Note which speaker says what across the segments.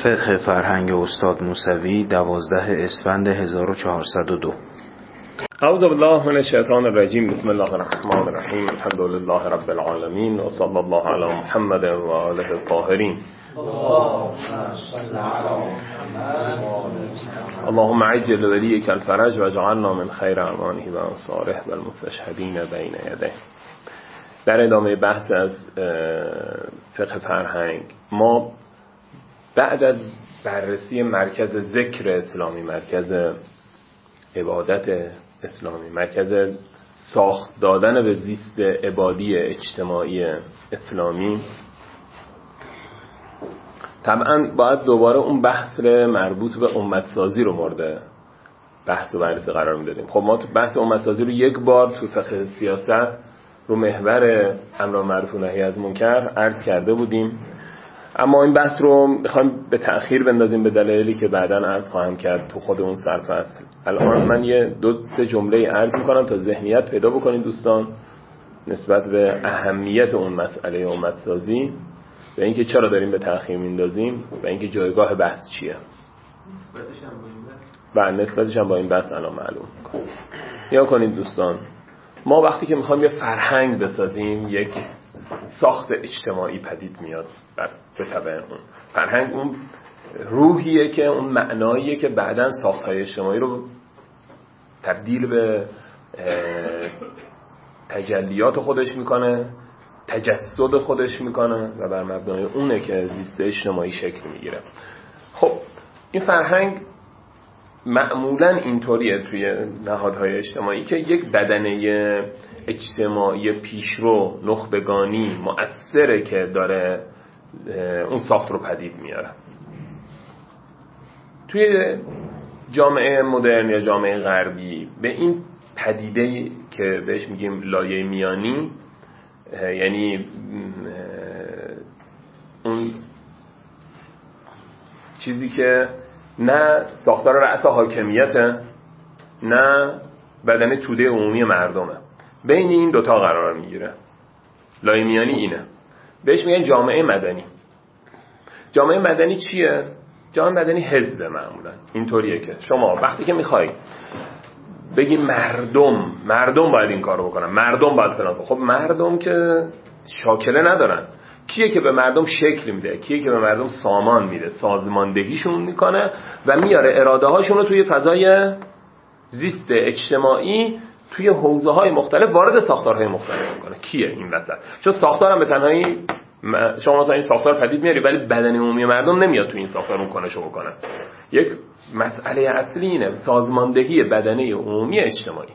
Speaker 1: فقه فرهنگ استاد موسوی 12 اسفند 1402.
Speaker 2: اعوذ بالله من الشیطان الرجیم. بسم الله الرحمن الرحیم. الحمد لله رب العالمین و صلی الله علی محمد و آله الطاهرین. اللهم عجل ولیک الفرج و اجعلنا من خیر اعوانه و انصاره و المستشهدین بین یدیه. در ادامه بحث از فقه فرهنگ، ما بعد از بررسی مرکز ذکر اسلامی، مرکز عبادت اسلامی، مرکز ساخت دادن به زیست عبادی اجتماعی اسلامی، طبعا باید دوباره اون بحث مربوط به امتسازی رو مورد بحث و بررسی قرار میدادیم. خب ما تو بحث امتسازی رو یک بار تو فقه سیاست رو محور امر معروف و نهی از منکر عرض کرده بودیم، اما این بحث رو میخوایم به تأخیر بندازیم به دلایلی که بعداً عرض خواهم کرد تو خود اون سرفصل. الان من یه 2-3 جمله عرض میکنم تا ذهنیت پیدا بکنید دوستان نسبت به اهمیت اون مسئله امتسازی و اینکه چرا داریم به تأخیر میندازیم و اینکه جایگاه بحث چیه. نسبتش هم با این بحث الان معلوم میکنم. یا کنید دوستان، ما وقتی که میخوایم یه فرهنگ بسازیم، یک ساخت اجتماعی پدید میاد به تبع اون فرهنگ. اون روحیه که اون معناییه که بعداً ساخت‌های اجتماعی رو تبدیل به تجلیات خودش میکنه، تجسد خودش میکنه و بر مبنای اونه که زیست اجتماعی شکل میگیره. خب این فرهنگ معمولاً اینطوریه توی نهادهای اجتماعی که یک بدنه اجتماعی پیشرو، نخبگانی، مؤثره که داره اون ساخت رو پدید میاره. توی جامعه مدرن یا جامعه غربی به این پدیده که بهش میگیم لایه میانی، یعنی اون چیزی که نه ساختار رأس حاکمیته نه بدن توده عمومی مردمه، بین این دوتا قرار میگیره، لایه میانی اینه، بهش میگن جامعه مدنی. جامعه مدنی چیه؟ جامعه مدنی حزب معمولا اینطوریه که شما وقتی که میخوای بگی مردم باید این کارو بکنن، مردم باید فلان، خب مردم که شاکله ندارن. کیه که به مردم شکل میده؟ کیه که به مردم سامان میده؟ سازماندهیشون میکنه و میاره اراده هاشون رو توی فضای زیست اجتماعی توی حوزه‌های مختلف وارد ساختارهای مختلف میکنه. کیه این وسط؟ چون ساختار هم به تنهایی شما مثلا این ساختار پدید میاری ولی بدن عمومی مردم نمیاد توی این ساختار اون کنشو بکنه. یک مسئله اصلی اینه سازماندهی بدنه عمومی اجتماعی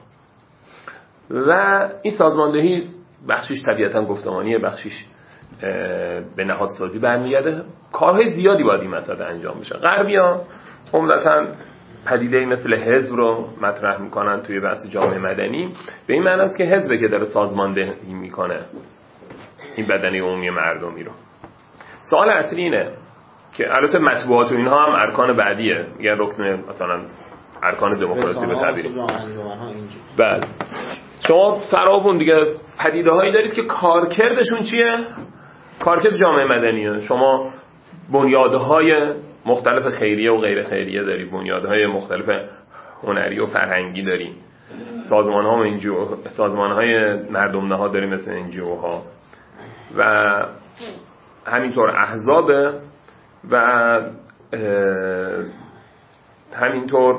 Speaker 2: و این سازماندهی بخشش طبیعتاً گفتمانیه، بخشش به نهادسازی برمیگرده. کارهای زیادی باید این مسئله انجام بشه. غربی‌ها عمدتاً پدیده مثل حزب رو مطرح میکنن توی بحث جامعه مدنی، به این معنی است که حزبه که داره سازماندهی میکنه این بدنه عمومی مردمی رو. سوال اصلی اینه که البته مطبوعات و اینها هم ارکان بعدیه، میگن رکن مثلا ارکان دموکراسی به تعبیر. بله شما فراوون دیگه پدیده هایی دارید که کارکردشون چیه؟ کارکرد جامعه مدنیه. شما بنیادهای مختلف خیریه و غیر خیریه داری، بنیادهای مختلف هنری و فرهنگی داری، سازمان‌های مردم نهاد داری مثل NGO ها و همینطور احزاب و همینطور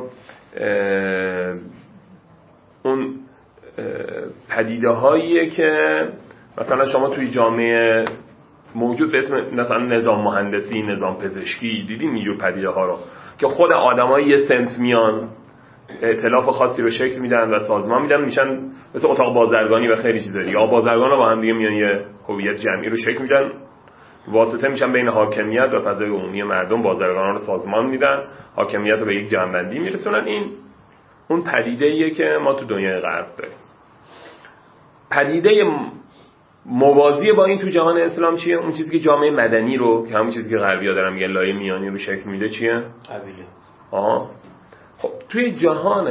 Speaker 2: اون پدیده هاییه که مثلا شما توی جامعه موجود به اسم مثلا نظام مهندسی، نظام پزشکی دیدیم اینجور پدیده ها رو که خود آدمای یه صنف میان ائتلاف خاصی رو شکل میدن و سازمان میدن، میشن مثل اتاق بازرگانی و خیلی چیزا دیگه. بازرگانا با هم دیگه میان یه هویت جمعی رو شکل میدن، واسطه میشن بین حاکمیت و فضای عمومی مردم، بازرگانا رو سازمان میدن، حاکمیت رو به یک جمع‌بندی میرسونن. این اون پدیده‌ایه که ما تو دنیای غرب داریم. پدیده موازی با این تو جهان اسلام چیه؟ اون چیزی که جامعه مدنی رو که همون چیزی که غربی‌ها دارن میگن لایه میانی رو شکل میده چیه؟ قبیله. خب توی جهان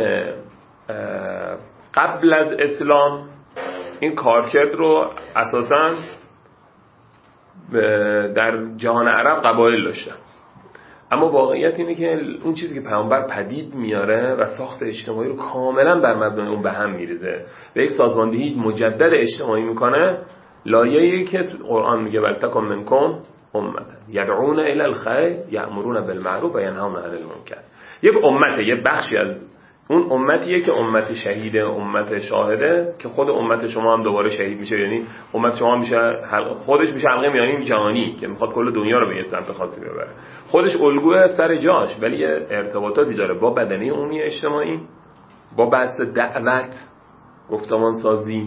Speaker 2: قبل از اسلام این کارکرد رو اساساً در جهان عرب قبایل داشتن. اما واقعیت اینه که اون چیزی که پیامبر پدید میاره و ساخت اجتماعی رو کاملا بر مبنای اون به هم میریزه و یک سازماندهی مجدد اجتماعی میکنه، لایه‌ای که قرآن میگه ولتکن منکم امة یدعون الی الخیر یأمرون بالمعروف و ینهون عن المنکر. یک امته، یک بخشی از اون امتیه که امت شهیده، امت شاهده، که خود امت شما هم دوباره شهید میشه. یعنی امت شما میشه خودش میشه حلقه میانی جهانی که میخواد کل دنیا رو به یه سمت خاصی ببره. خودش الگوی سر جاش، ولی یه ارتباطاتی داره با بدنه عمومی اجتماعی، با بحث دعوت، گفتمان سازی،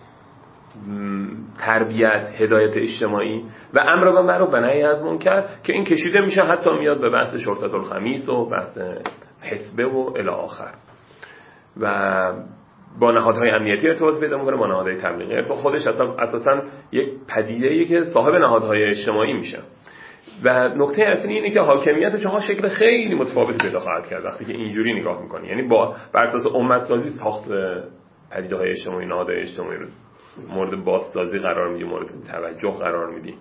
Speaker 2: تربیت، هدایت اجتماعی و امر به معروف و نهی از منکر، که این کشیده میشه حتی میاد به بحث شرطة الخمیس و بحث حسبه و الی آخر، و با نهادهای امنیتی ارتباط پیدا میکنه، با نهادهای تبلیغی، با خودش اساسا یک پدیده‌ای که صاحب نهادهای اجتماعی میشه. و نکته اصلی اینه که حاکمیت شما شکل خیلی متفاوتی پیدا خواهد کرد وقتی که اینجوری نگاه میکنی، یعنی با بر اساس امت سازی ساخت پدیده‌های اجتماعی، نهادهای اجتماعی رو مورد بازسازی قرار میدی، مورد توجه قرار میدی.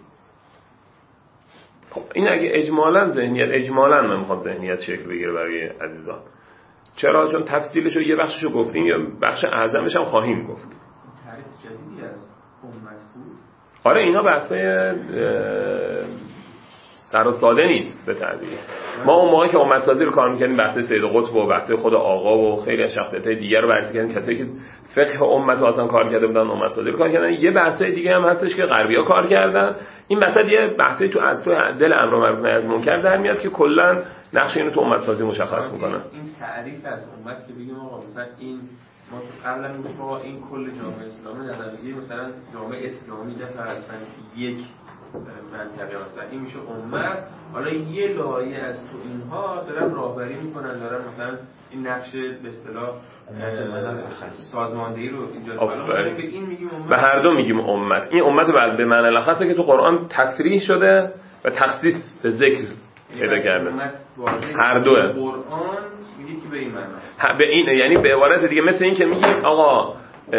Speaker 2: خب این اگه اجمالاً من میخوام ذهنیت شکل بگیره برای عزیزان. چرا؟ چون تفصیلش رو یه بخشش رو گفتیم، یا بخش اعظمش هم خواهیم گفت.
Speaker 3: تعریف جدیدی از امت بود.
Speaker 2: آره اینا بحثای در ساده نیست به تعبیر. ما اون موقعی که امت سازی رو کار می‌کردیم بحث سید قطب و بحث خود آقا و خیلی از شخصیت‌های دیگر رو بررسی کردیم، کسایی که فقه امت رو اصلا کار کرده بودن امت سازی رو کار کردن. یه بحثای دیگه هم هستش که غربی‌ها کار کردن. این وسط یه بحثی تو از دل امر معروف نهی از منکر در میاد که کلا نقش اینو تو امت سازی مشخص می‌کنه.
Speaker 3: این تعریف از امت که بگیم آقا مثلا این ما تو قبلا میگفتیم آقا این کل جامعه اسلامی در نظر مثلا جامعه اسلامی ده فرضاً یک منطقه مثلا این میشه امت. حالا یه لایه از تو اینها دارن راهبری میکنن، دارن مثلا این نقش به اصطلاح سازماندهی رو ایجاد میکنن. به این میگیم امت،
Speaker 2: به هر دو میگیم امت. این امت به معنی لخصه که تو قرآن تصریح شده و تخصیص به ذکر پیدا کرده. هر دوه.
Speaker 3: قرآن میگه که به این معنی،
Speaker 2: به این یعنی به عبارت دیگه مثل این که میگیم آقا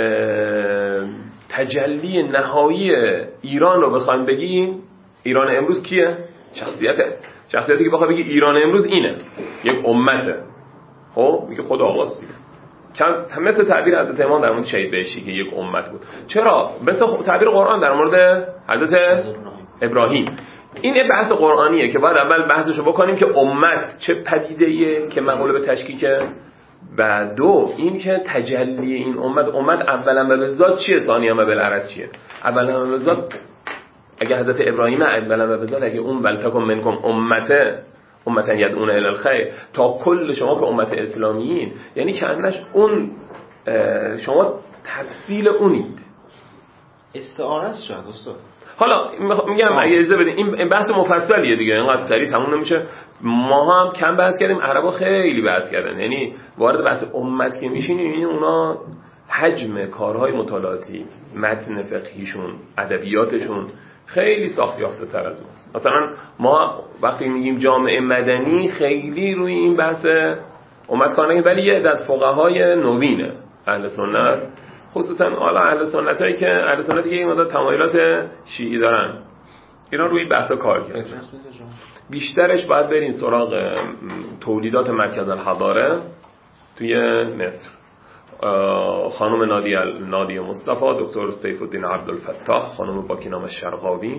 Speaker 2: تجلی نهایی ایران رو بخوایم بگیم، ایران امروز کیه؟ شخصیتی که بخوای بگی ایران امروز اینه، یک امته. خب میگه خود آقاست دیگه. مثل تعبیر حضرت امام در مورد شهید بهشتی که یک امت بود. چرا؟ مثل تعبیر قرآن در مورد حضرت ابراهیم. این یه بحث قرآنیه که باید اول بحثشو بکنیم که امت چه پدیده‌ایه که مقوله به تشکیکه، و دو این که تجلی این امت اولا به ذات چیه، ثانیاً به بالعرض چیه. اولا به ذات اگه حضرت ابراهیم اولا به ذات، اگه اون ولتکن منکم امتا یدعون الی الخیر، تا کل شما که امت اسلامیین، یعنی که انش اون شما تفصیل اونید.
Speaker 1: استعاره است شاید استاد.
Speaker 2: حالا میگم اگه اجازه بدین این بحث مفصلیه دیگه، اینقدر سریع تموم نمیشه. ما هم کم بحث کردیم، عربا خیلی بحث کردن. یعنی وارد بحث امت که میشین این اونا حجم کارهای مطالعاتی، متن فقهیشون، ادبیاتشون خیلی ساخت یافته تر از ماست. مثلا ما وقتی میگیم جامعه مدنی خیلی روی این بحث امت کار نکنیم، ولی یه از فقهای نوین اهل سنت، خصوصا اهل سنتایی که اهل سنتی که این مدت تمایلات شیعی دارن، اینا روی بحث کار کردن. بیشترش باید برین سراغ تولیدات مرکز الحضاره توی مصر، خانم نادیه مصطفی، دکتر سیف الدین عبدالفتاح، خانم باکینام شرقاوی،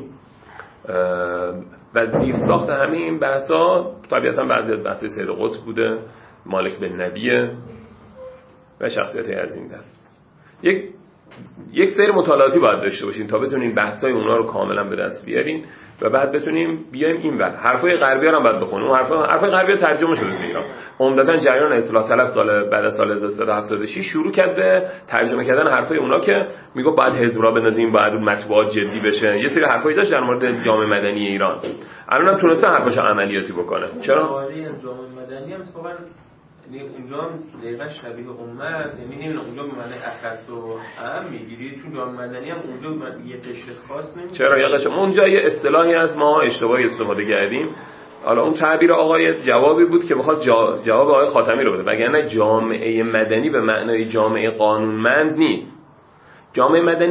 Speaker 2: و زیر ساخت همه این بحثا طبیعتا بعضی از بحث سید قطب بوده، مالک بن نبیه و شخصیت‌های از این دست. یک سری مطالعاتی باید داشته باشین تا بتونین بحثای اونا رو کاملا به دست بیارین و بعد بتونیم بیایم اینور. حرفای غربی ها هم باید بخونیم. اون حرفای غربی ترجمه شده به ایران. عمدتاً جریان اصلاح طلب بعد از سال 1376 شروع کرد به ترجمه کردن حرفای اونا که میگه باید حزب را بنازیم، باید مطبوعات جدی بشه. یه سری حرفایی داشت در مورد جامعه مدنی ایران. الانم تونسته حرفاشو عملیاتی بکنه. چرا؟
Speaker 3: جامعه مدنی هم اتفاقاً یعنی اونجا دقیقاً شبیه امت، یعنی نمیدونم اونجا به معنی اخص و عام میگیری، چون جامعه مدنی هم اونجا یه قشر خاص نمیشه.
Speaker 2: چرا یه قشر؟ اونجا یه اصطلاحی از ما اشتباهی استفاده کردیم. حالا اون تعبیر آقای جوابی بود که بخواد جواب آقای خاتمی رو بده، وگرنه جامعه مدنی به معنای جامعه قانونمند نیست. جامعه مدنی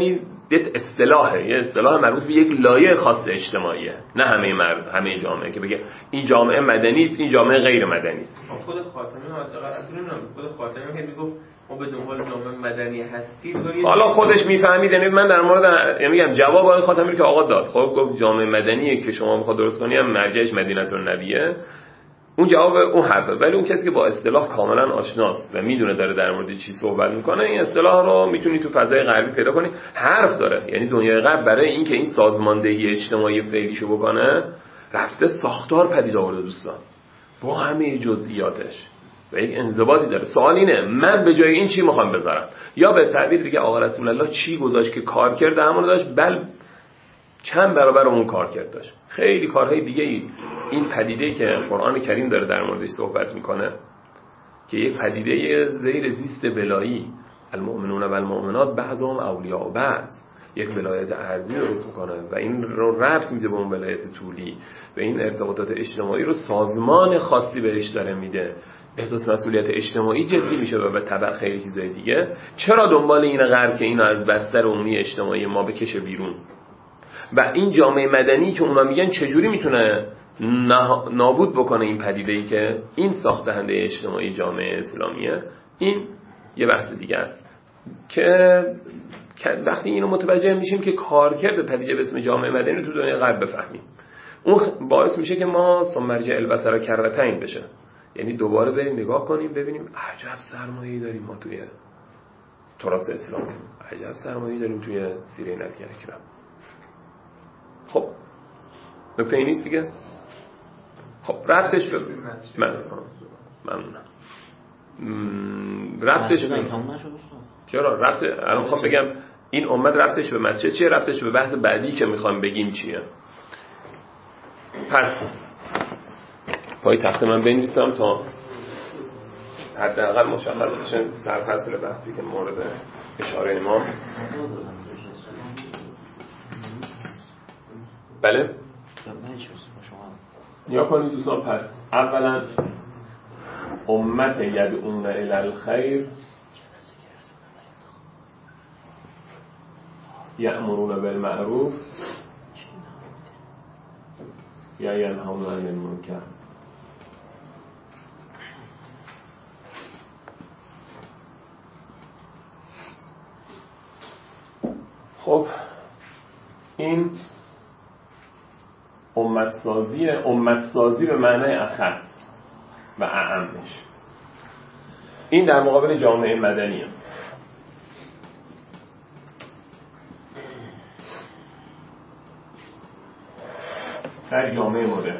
Speaker 2: اصطلاحه، یه اصطلاح مربوط به یک لایه خاص اجتماعیه، نه همه جامعه که بگه این جامعه مدنی است این جامعه غیر مدنی است.
Speaker 3: خود خاتمی خود خاتمی که میگفت ما به دنبال جامعه مدنی هستیم.
Speaker 2: حالا خودش میفهمید، یعنی من در مورد میگم جواب آقای خاتمی رو که آقا داد، خب گفت جامعه مدنیه که شما میخواد درست کنی هم مرجعش مدینه‌النبیه، اون جواب اون حرفه. ولی اون کسی که با اصطلاح کاملا آشناست و میدونه داره در مورد چی صحبت میکنه، این اصطلاح رو میتونی تو فضای غربی پیدا کنی. حرف داره، یعنی دنیای غرب برای اینکه این سازماندهی اجتماعی فعلیشو بکنه رفته ساختار پدید آورده دوستان با همه جزئیاتش و یک انضباطی داره. سوال اینه من به جای این چی میخوام بذارم؟ یا به تعبیر دیگه آقا رسول الله چی گذاشت که کار کرد همون داشت، بل چند برابر اون کار کرد داشت. خیلی کارهای دیگه این پدیده که قرآن کریم داره در موردش صحبت میکنه که یک پدیده زیر زیست بلایی، المؤمنون و المؤمنات بعضهم اولیاء بعض، یک ولایت ارضی درست میکنه و این رو ربط میده به اون ولایت طولی و این ارتباطات اجتماعی رو سازمان خاصی بهش داره میده. احساس مسئولیت اجتماعی جدی میشه و به تبع خیلی چیزای دیگه. چرا دنبال این غرب که اینو از بستر عمومی اجتماعی ما بکشه بیرون؟ و این جامعه مدنی که اونا میگن چجوری میتونه نابود بکنه این پدیده‌ای که این ساختهنده اجتماعی جامعه اسلامیه؟ این یه بحث دیگه است که وقتی اینو متوجه میشیم که کارکرد پدیده به اسم جامعه مدنی رو تو دنیای غرب بفهمیم، اون باعث میشه که ما ثم مرجع البصر کرتین بشه، یعنی دوباره بریم نگاه کنیم ببینیم عجب سرمایه‌ای داریم ما توی تراث اسلامی، عجب سرمایه‌ای داریم توی سیره نبی اکرم. خب نکته این نیست دیگه. خب ربطش به ممنونم. ربطش به چرا ربط الان میخوام بگم این امت ربطش به مسجد چیه، ربطش به بحث بعدی که میخوام بگیم چیه. پس پای تخت من بنویسم تا حداقل مشخص بشه سرفصل بحثی که مورد اشاره ما. بله یا کنید دوستان. پس اولا امت یدعون الی الخیر یأمرون بالمعروف یا ینهون عن المنکر. خب این امت سازی به معنای اخص و اعمش، این در مقابل جامعه مدنیه. در جامعه مدرن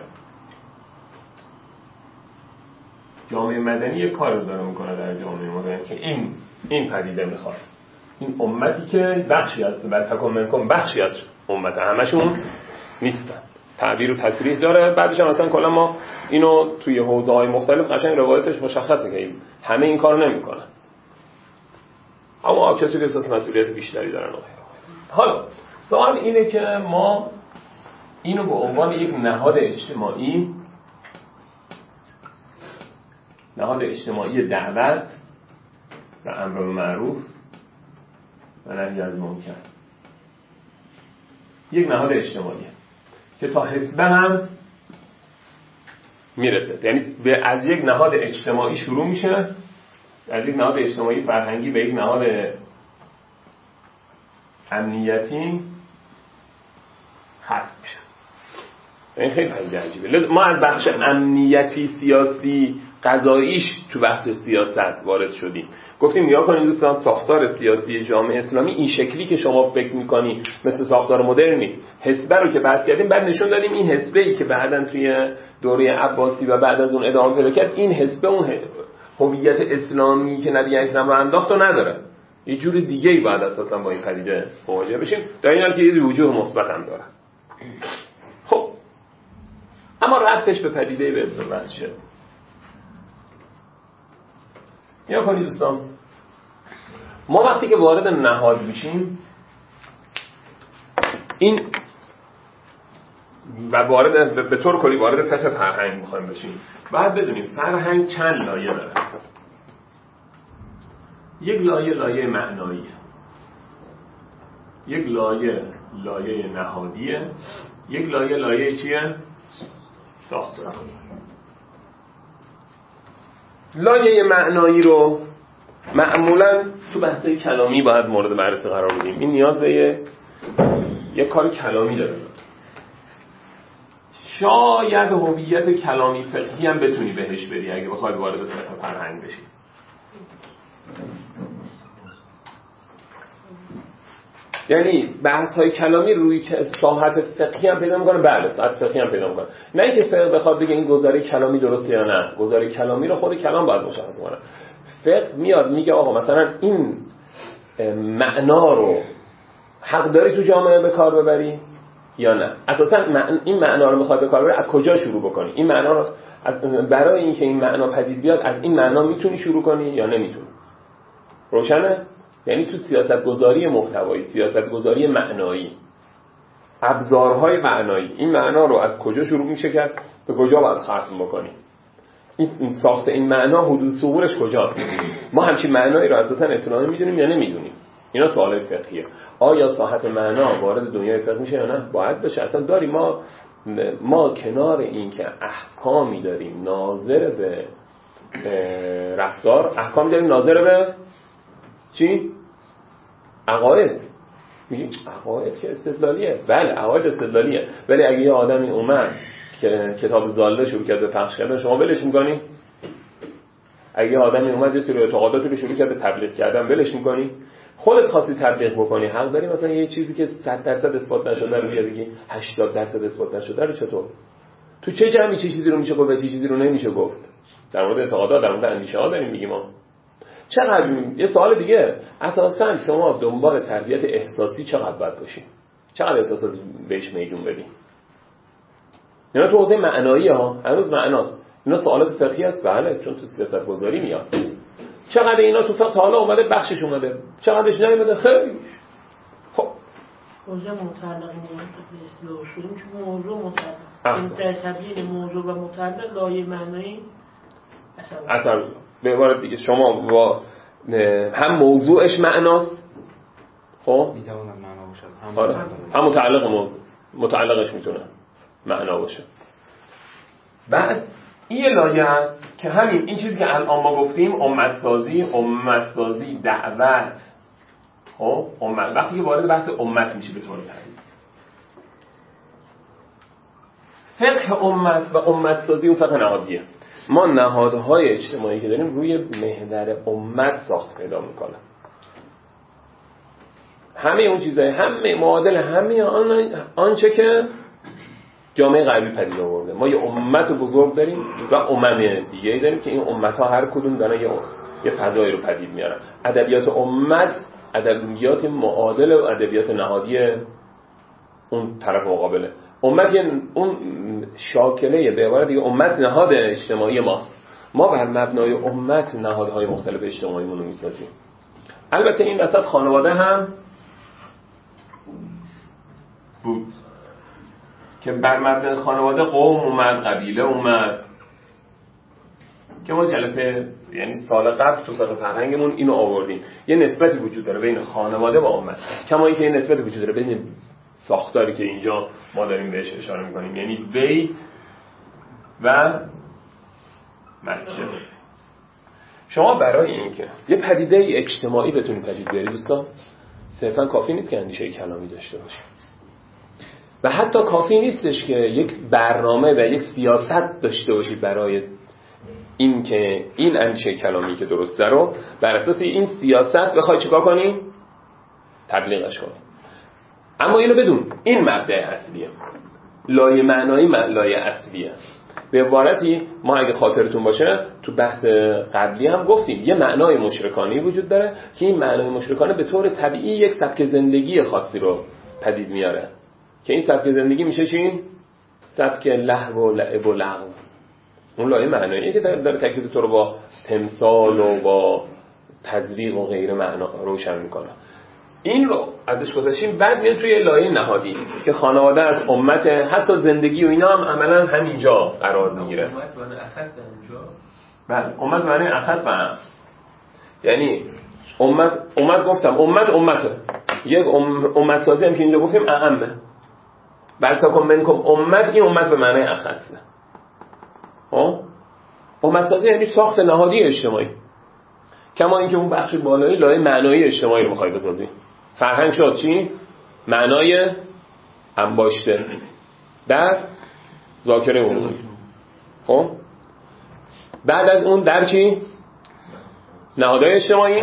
Speaker 2: جامعه مدنی یک کار رو داره میکنه در جامعه مدرن که این پدیده میخواد. این امتی که بخشی از تکون منکم بخشی از امت، همشون نیستن، تعبیر و تصریح داره. بعدش هم مثلا کلا ما اینو توی حوزه‌های مختلف قشنگ روایتش مشخصه که همه این کارو نمیکنن، اما کسی که احساس مسئولیت بیشتری دارن. حالا سوال اینه که ما اینو به عنوان یک نهاد اجتماعی دعوت و امر بالمعروف و نهی از منکر، یک نهاد اجتماعی که تا حسبه هم میرسه، یعنی از یک نهاد اجتماعی شروع میشه، از یک نهاد اجتماعی فرهنگی به یک نهاد امنیتی ختم میشه. این خیلی عجیبه. ما از بخش امنیتی سیاسی قضاییش تو بحث سیاست وارد شدیم، گفتیم نگاه کنید دوستان ساختار سیاسی جامعه اسلامی این شکلی که شما فکر میکنی مثل ساختار مدرن نیست. حزب رو که بحث کردیم بعد نشون دادیم این حزبی که بعداً توی دوره عباسی و بعد از اون ادامه پیدا کرد، این حزب اون هویت اسلامی که نبی اکرم رو انداخت و نداره، یه جور دیگه‌ای باید اساساً با این پدیده مواجه بشیم، در این حال که یه وجوه مثبت هم داره. خب اما ربطش به پدیده به اسم مسجد یا کنید دوستان، ما وقتی که وارد نهاد میشیم این و وارد به طور کلی وارد سطح فرهنگ میخوایم بشیم، باید بدونیم فرهنگ چند لایه داره. یک لایه معنایی، یک لایه نهادیه، یک لایه چیه؟ ساختاری. لایه معنایی رو معمولا تو بحث‌های کلامی باید مورد بررسی قرار بدیم. این نیاز به یک کار کلامی داره. شاید هویت کلامی فقهی هم بتونی بهش بری اگه بخوای وارد فقه فرهنگ بشی. یعنی بحث‌های کلامی روی ساحت فقهی هم پیدا می‌کنه، بله ساحت فقهی هم پیدا می‌کنه. نه اینکه فقه بخواد بگه این گزاره کلامی درسته یا نه، گزاره کلامی رو خود کلام باید مشخص کنه. فقه میاد میگه آقا مثلا این معنا رو حق داری تو جامعه به کار ببری یا نه. اساساً این معنا رو می‌خواد به کار ببری، از کجا شروع بکنی؟ این معنا رو برای اینکه این معنا پدید بیاد از این معنا میتونی شروع کنی یا نمیتونی. روشنه؟ یعنی تو سیاستگذاری محتوایی، سیاستگذاری معنایی، ابزارهای معنایی، این معنا رو از کجا شروع میشه کرد، به کجا باید ختم بکنی؟ این ساخت این معنا حدود ثغورش کجاست؟ ما همچین معنایی رو اساساً اصطلاحاً میدونیم یا نمیدونیم؟ اینا سوالای فقهیه. آیا ساحت معنا وارد دنیای فقه میشه یا نه؟ باید بشه. اصلا داریم ما کنار این که احکامی داریم ناظر به رفتار، احکام داریم ناظر به چی؟ عقاید. میگیم عقاید که استدلالیه. بله عقاید استدلالیه، ولی اگه یه آدمی اومد که کتاب ضاله شروع کرد به پخش کردن، شما ولش می‌کنی؟ اگه یه آدمی اومد یه سری اعتقاداتی رو شروع کرد به تبلیغ کردن، ولش می‌کنی؟ خودت خواستی تبلیغ بکنی، حق داری مثلا یه چیزی که 100% اثبات نشده رو بگی 80% اثبات نشده رو چطور؟ تو چه جمعی چه چیزی رو میشه گفت و چه چیزی رو نمیشه گفت؟ در مورد اعتقادات، در مورد اندیشه‌ها داریم میگیم ما. چقدر یه سوال دیگه، اساساً شما دنبال تربیت احساسی چقدر باید باشی؟ چقدر احساسات بهش میدون بدی؟ اینا تو حوزه معنایی ها، هنوز معناست. اینا سوالات فقهی است، بله، چون تو سیاست گذاری میاد. چقدر اینا تو فقه تا حالا اومده بخشش اومده، چقدرش نیومده خیلی. خب
Speaker 4: موضوع متعلق به اصطلاح شدیم چون موضوع متعلق این در تبیین موضوع و متعلق لایه معنایی اصلا
Speaker 2: به عبارت دیگه شما با هم موضوعش معناست، خب
Speaker 1: میتونه معنا باشه،
Speaker 2: هم متعلق موضوع متعلقش میتونه معنا باشه. بعد این لایه هست که این چیزی که الان ما گفتیم امتسازی دعوت، خب امت وقتی که وارد بحث امت میشه به طور پدید فقه امت و امتسازی اون فقه نهادیه. ما نهادهای اجتماعی که داریم روی محور امت ساخت پیدا میکنه. همه اون چیزای همه معادل همه آنچه که جامعه غربی پدید آورده. ما یه امت بزرگ داریم و امم دیگه داریم که این امت‌ها هر کدوم دارن یه فضایی رو پدید میارن. ادبیات امت ادبیات معادل و ادبیات نهادی اون طرف مقابله. امت اون شاکله به عبارت دیگه امت نهاد اجتماعی ماست. ما بر مبنای امت نهادهای مختلف اجتماعیمون رو میسازیم. البته این وسط خانواده هم بود که بر مبنای خانواده قوم اومد، قبیله اومد، که ما جلسه یعنی سال قبل تو فقه فرهنگمون اینو آوردیم. یه نسبتی وجود داره بین خانواده و امت، کما اینکه یه نسبتی وجود داره بین ساختاری که اینجا ما داریم بهش اشاره میکنیم، یعنی بیت و مسجد. شما برای اینکه یه پدیده اجتماعی بتونید پدید بیارید دوستان، صرفا کافی نیست که اندیشه کلامی داشته باشید و حتی کافی نیستش که یک برنامه و یک سیاست داشته باشید برای این که این اندیشه کلامی که درسته رو بر اساس این سیاست بخوای چیکار کنی؟ تبلیغش کنی. اما اینو بدون، این مبدأ اصلیه. لایه معنایی لایه اصلیه. به عبارتی ما اگه خاطرتون باشه تو بحث قبلی هم گفتیم یه معنای مشرکانه وجود داره که این معنای مشرکانه به طور طبیعی یک سبک زندگی خاصی رو پدید میاره که این سبک زندگی میشه چی؟ سبک لهو و لعب و لغو. اون لایه معناییه که داره تاکید تو رو با تمثال و با تزریق و غیره معنا روشن میکنه. این رو ازش گذاشتیم. بعد میاد توی لایه نهادی که خانواده از امت، حتی زندگی و اینا هم عملا همینجا قرار میگیره.
Speaker 3: امت معنی اخص اینجا.
Speaker 2: بله امت معنی اخص و عام. یعنی امت گفتم امته یک امت سازی هم که اینجا گفتیم اعمه. بل تکن منکم امت، این امت به معنی اخصه. امت سازی یعنی ساخت نهادی اجتماعی، کما اینکه اون بخش بالایی لایه معنایی اجتماعی رو می‌خوای بسازی. فرهنگ شد چی؟ معنای انباشته در ذاکره عمومی. خب بعد از اون در چی؟ نهادهای اجتماعی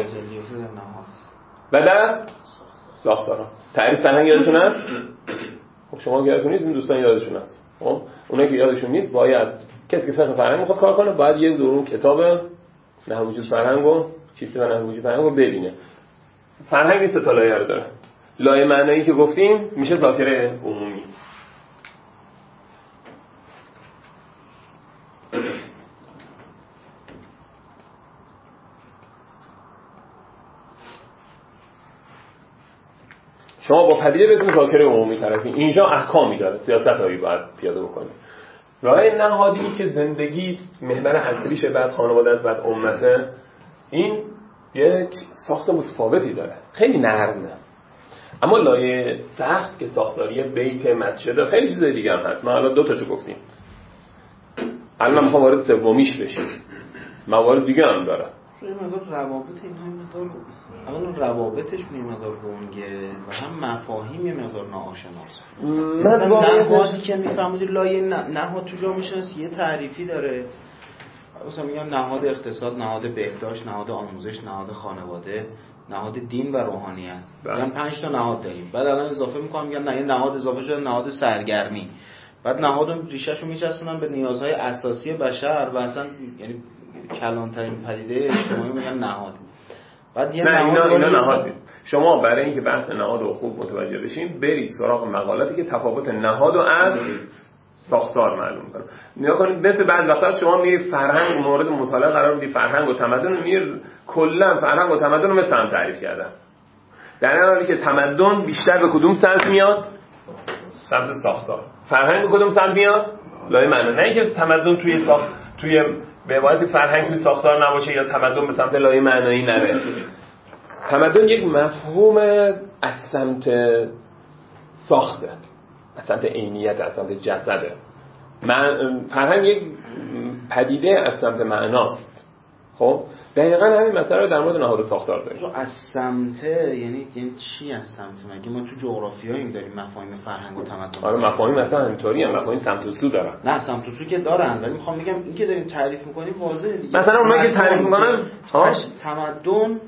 Speaker 2: و در ساختارها. تعریف فرهنگ یادتون هست؟ خب شما یادتون نیست، این دوستان یادشون هست. خب اونایی که یادشون نیست، باید کسی که فقه فرهنگ میخواد کار کنه باید یک دورون کتاب نحو وجود فرهنگ و چیستی و نحو وجود فرهنگ رو ببینه. فرهنگ سه تا لایه رو داره. لایه معنایی که گفتیم میشه ذاکره عمومی. شما با پدیده به اسم ذاکره عمومی طرفین، اینجا احکامی داره، سیاستایی باید پیاده بکنید. راه نهادی که زندگی محور اصلیشه، بعد خانواده است، بعد امته، این یک ساخت متفاوتی داره، خیلی نرمه. اما لایه سخت که ساختاری بیت، مسجد، خیلی چیزای دیگه هم هست. ما الان دو تاشو گفتیم، الان میخوام وارد سومیش بشیم. موارد دیگه هم داره.
Speaker 1: این مقدار روابط اینها مقدار اولا روابطش مقدار گنگه و هم مفاهیم مقدار ناآشناست. مثلا نهادی که میفهمید لایه نهاد تو جامعه شناسی یه تعریفی داره. مثلا میگن نهاد اقتصاد، نهاد بهداشت، نهاد آموزش، نهاد خانواده، نهاد دین و روحانیت. میگن 5 تا نهاد داریم. بعد الان اضافه میکنم میگن نه، یه نهاد اضافه شده، نهاد سرگرمی. بعد نهادو ریشه‌شو میچسبونن به نیازهای اساسی بشر و اصلا یعنی کلانترین پدیده اجتماعی میگن نهاد. بعد یه
Speaker 2: نه اینا نهاد نیست. شما برای اینکه بحث نهاد رو خوب متوجه بشین برید سراغ مقالاتی که تفاوت نهاد و از ساختار معلوم کنه. نگاه کنید مثل بعضی وقتا شما میری فرهنگ مورد مطالعه قرار میدی، فرهنگ و تمدن رو میری کلا فرهنگ و تمدن رو مثل هم تعریف کردن. در این حالی که تمدن بیشتر به کدوم سمت میاد؟ سمت ساختار. فرهنگ به کدوم سمت میاد؟ لایه معنی. نه اینکه تمدن توی به عبارتی فرهنگ توی ساختار نباشه یا تمدن به سمت لایه معنایی نره. تمدن یک مفهوم از سمت ساخته، از سمت عینیت، از سمت جسده. فرهنگ یک پدیده از سمت معناست. خب دقیقاً همین مسئله رو در مورد نهاد ساختار داریم.
Speaker 1: از سمت یعنی چی از سمت؟ مگه ما تو جغرافیایی داریم مفاهیم فرهنگ و تمدن؟
Speaker 2: آره مفاهیم مثلا همینطوری هم مفاهیم سمت و سو دارن.
Speaker 1: نه سمت و سو که دارن، ولی میخوام بگم این که داریم تعریف میکنیم واضحه دیگه.
Speaker 2: مثلا اونایی که تعریف میکنن
Speaker 1: تمدن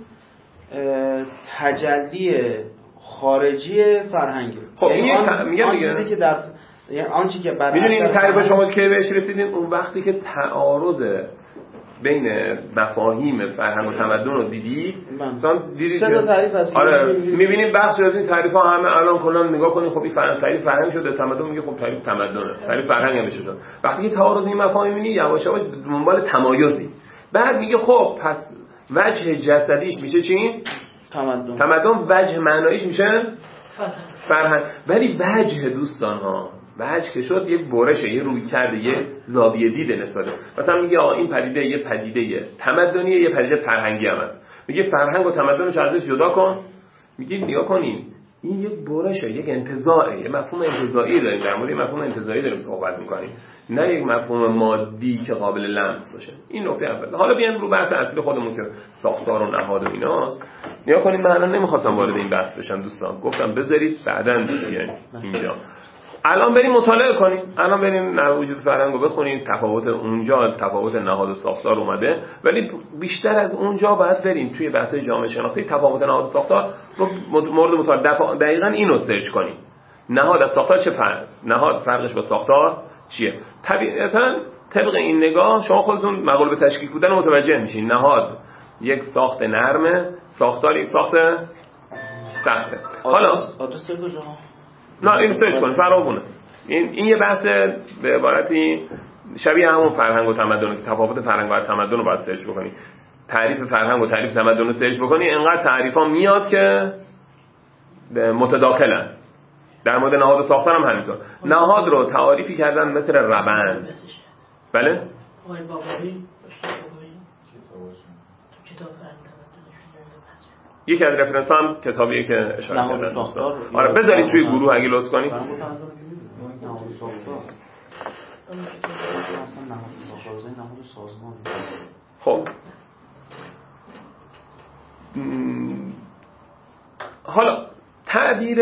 Speaker 1: تجلی خارجی فرهنگه.
Speaker 2: خب این میگم دیگه
Speaker 1: که در یعنی آنچه که برای
Speaker 2: میدونید این تعریف شما که بهش رسیدین اون وقتی که تعارض بین مفاهیم فرهنگ و تمدن رو دیدید، مثلا دیدید
Speaker 1: سه تا تعریف هست.
Speaker 2: آره می‌بینیم بخش از این تعریف‌ها همه الان کلا نگاه کنید، خب این فرهنگ شده، تمدن میگه خب تعریف تمدنه، تعریف فرهنگ هم شده. وقتی که تعارض این مفاهیم می‌بینی یواش یواش دنبال تمایزی، بعد میگه خب پس وجه جسدیش میشه چی؟ تمدن. وجه معناییش میشه فرهنگ. ولی وجه دوستان‌ها وجه که شد یک برشه، یه روی کرده، یه زاویه دیده نسبت. مثلا میگه آقا این پدیده یه پدیده تمدنیه، یه پدیده فرهنگی هم هست. میگه فرهنگ و تمدن رو ازش جدا کن. میگه نگاه کنین این یک برشه، یک انتزاعه، یه مفهوم انتزاعی داریم، در مورد مفهوم انتزاعی داریم صحبت میکنیم، نه یک مفهوم مادی که قابل لمس باشه. این نکته اول. حالا بیایم رو بحث اصلی خودمون که ساختار و نهاد و ایناست. نگاه کنین من الان نمیخواستم وارد این بحث بشم دوستان، گفتم بذارید بعداً بیاین اینجا. الان بریم مطالعه کنیم، الان بریم نحو وجود فرهنگ رو بخونیم، تفاوت اونجا، تفاوت نهاد و ساختار اومده، ولی بیشتر از اونجا باید بریم توی بحث جامعه شناختی تفاوت نهاد و ساختار رو مورد مطالعه دقیقاً اینو سرچ کنیم. نهاد از ساختار چه فرق؟ نهاد فرقش با ساختار چیه؟ طبیعتاً طبق این نگاه شما خودتون مقوله به تشکیک بودن متوجه میشین. نهاد یک ساخت نرمه، ساختار یک ساخت سخته. حالا نه اینو سرچ کنید فراوونه. این یه بحث به عبارتی شبیه همون فرهنگ و تمدن که تفاوت فرهنگ و تمدن رو باید سرچ بکنی. تعریف فرهنگ و تعریف تمدن رو سرچ بکنی انقدر تعریفا میاد که متداخلن. در مورد نهاد و ساختار هم همینطور. نهاد رو تعریفی کردن مثل روند. بله؟
Speaker 4: آقای باقری تو کتاب فرهنگ تمدنشون
Speaker 2: یکی از رفرنس هم کتابیه که اشاره کردن. آره بذارید توی گروه اگه لطف کنید. خب حالا تعبیر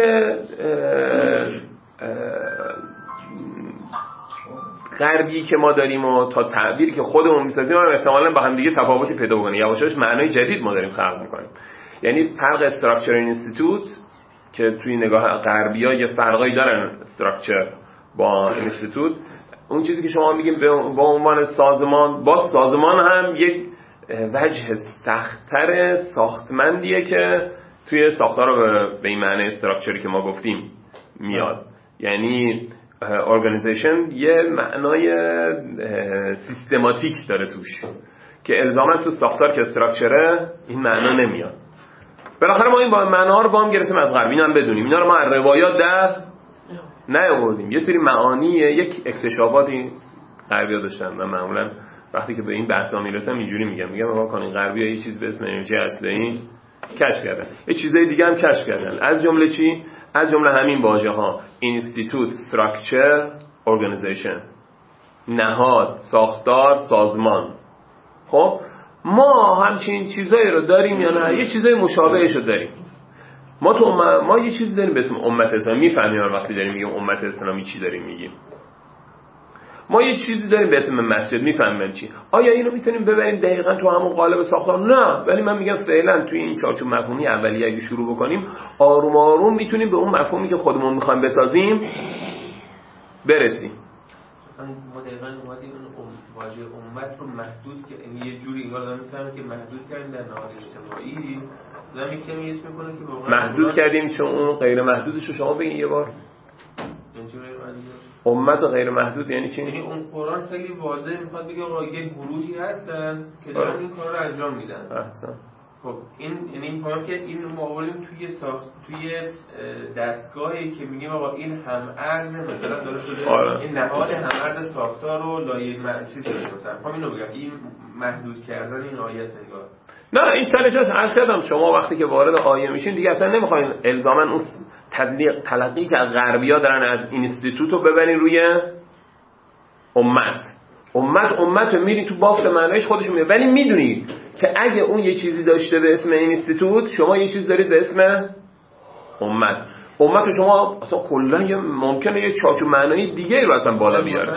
Speaker 2: غربی که ما داریم و تا تعبیری که خودمون می‌سازیم هم احتمالاً با هم دیگه تفاوتی پیدا کنه. یواشاش معنای جدید ما داریم خلق می‌کنیم. یعنی فرق استراکچر اینستیتوت که توی نگاه غربی‌ها یه فرقایی دارن استراکچر با اینستیتوت، اون چیزی که شما میگیم با عنوان سازمان، با سازمان هم یک وجه سخت‌تر ساختمندیه که توی ساختار به این معنی استراکچری که ما گفتیم میاد. یعنی ارگانیزیشن یه معنای سیستماتیک داره توش که الزاما تو ساختار که استراکچره این معنا نمیاد. بالاخره ما این معناها رو با هم گرفتیم از غرب، اینا هم بدونیم اینا رو ما از روایات در نیاوردیم. یه سری معانیه، یک اکتشافاتی غربی‌ها داشتن و معمولا وقتی که به این بحثا میرسم اینجوری میگم آقا کانون غربی‌ها یه چیز به اسم انرژی هسته‌ای کشف کردن، یه چیزای دیگه هم کشف کردن. از جمله چی؟ از جمله همین واژه‌ها اینستیتوت، استراکچر، ارگانیزیشن، نهاد، ساختار، سازمان. خب ما همچین چیزایی رو داریم یا نه؟ یه چیزای مشابهش رو داریم. ما یه چیزی داریم به اسم امت اسلامی. میفهمیم وقتی داریم میگیم امت اسلامی چی داریم میگیم. ما یه چیزی داریم به اسم مسجد، میفهمیم چی. آیا اینو میتونیم ببریم دقیقاً تو همون قالب ساختار؟ نه، ولی من میگم فعلا توی این چارچوب مفهومی اولیه اگه شروع بکنیم آروم آروم میتونیم به اون مفهومی که خودمون میخوایم بسازیم برسیم.
Speaker 3: ما دقیقاً اومدیم اون واژه امت رو محدود که یه جوری انگار دارم میفهمم که محدود کردیم در نهاد اجتماعی. دارم یک کمی اسم میکنه که واقعا
Speaker 2: محدود کردیم. چون اون غیر محدودش رو شما بگین یه بار. امت غیر محدود یعنی چی؟
Speaker 3: یعنی اون قرآن خیلی واضح میخواد بگه آقا یه گروهی هستن که دارن این کار رو انجام میدن.
Speaker 2: احسن.
Speaker 3: خب این یعنی این کار که این ما آوردیم توی دستگاهی که میگیم آقا این هم ارز مثلا داره شده این نهاد هم ارز ساختار رو لایه چیز شده مثلا. خب اینو بگم این محدود کردن این آیه است انگار.
Speaker 2: نه این سر جاست. عرض کردم شما وقتی که وارد آیه میشین دیگه اصلا نمیخواین الزاما اون تلقی که از غربی‌ها دارن از اینستیتوت رو ببرین روی امت میری تو بافت معنیش خودشون میاد. ولی میدونید که اگه اون یه چیزی داشته به اسم اینستیتوت، شما یه چیز دارید به اسم امت شما اصلا کلا ممکنه یه چارچوب معنایی دیگه رو اصلا بالا بیاره.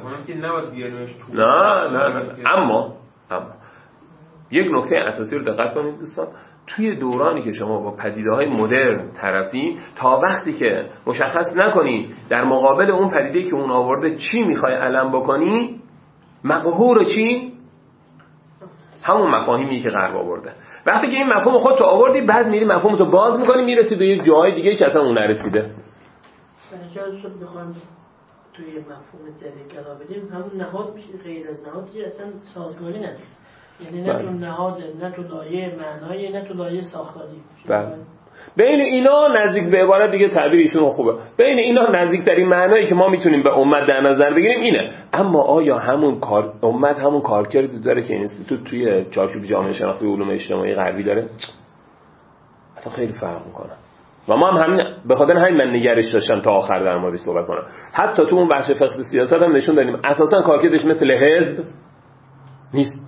Speaker 2: نه اما یک نکته اساسی رو دقت کنید دوستان، توی دورانی که شما با پدیده‌های مدرن طرفی، تا وقتی که مشخص نکنی در مقابل اون پدیده‌ای که اون آورده چی میخوای علم بکنی، مقهور چی؟ همون مفاهیمی که غرب آورده. وقتی که این مفهوم خودت رو آوردی، بعد میری مفهومتو باز میکنی، میرسی به یک جای دیگه که اصلا اون نرسیده.
Speaker 4: سرجاز رو بخوام توی مفهوم جدید قرار بدیم، همون نهاد میشه غیر از نهادی اصلا سازگاری نداره. یعنی نه تو نهاد، نه تو لایه معنایی، نه تو لایه ساختاری.
Speaker 2: بین اینا نزدیک به عبارت دیگه تعبیر ایشون خوبه. بین اینا نزدیکترین معنایی که ما میتونیم به امت در نظر بگیریم اینه. اما آیا همون امت همون کارکردی داره که اینستیتوت توی چارچوب جامعه شناختی و علوم اجتماعی غربی داره؟ اصلا خیلی فرق میکنه. و ما هم همین به خاطر همین من نگرش داشتم تا آخر در موردش صحبت کنم. حتی تو اون بخش فقه سیاست هم نشون دادیم اساسا کارکردش مثل حزب نیست.